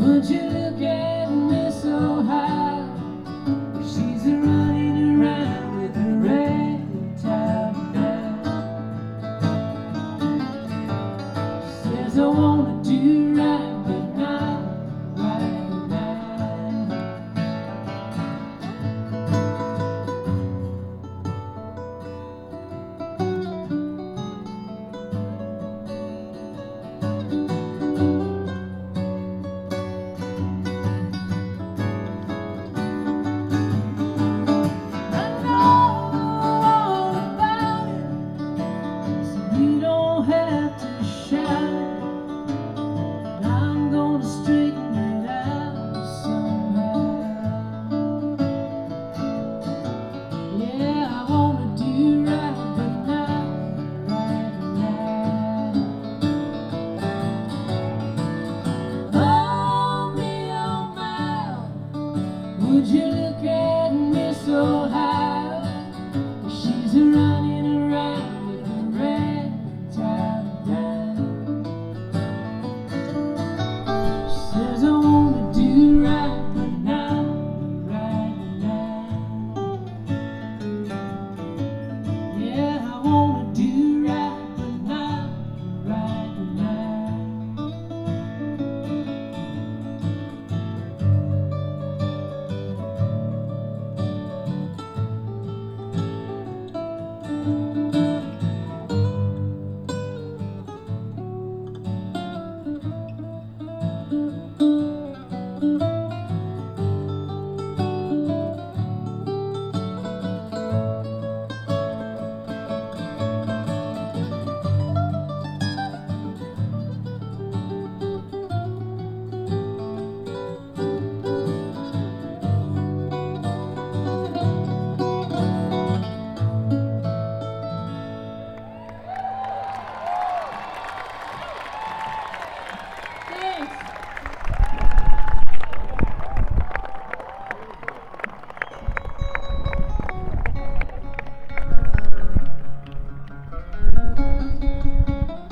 Would you look at me so high? She's running around with her red tie back. She says I wanna do right, but not right now. You don't have to shout, but I'm gonna straighten it out somehow. Yeah, I wanna do right, but not right now. Oh, me, oh, my, would you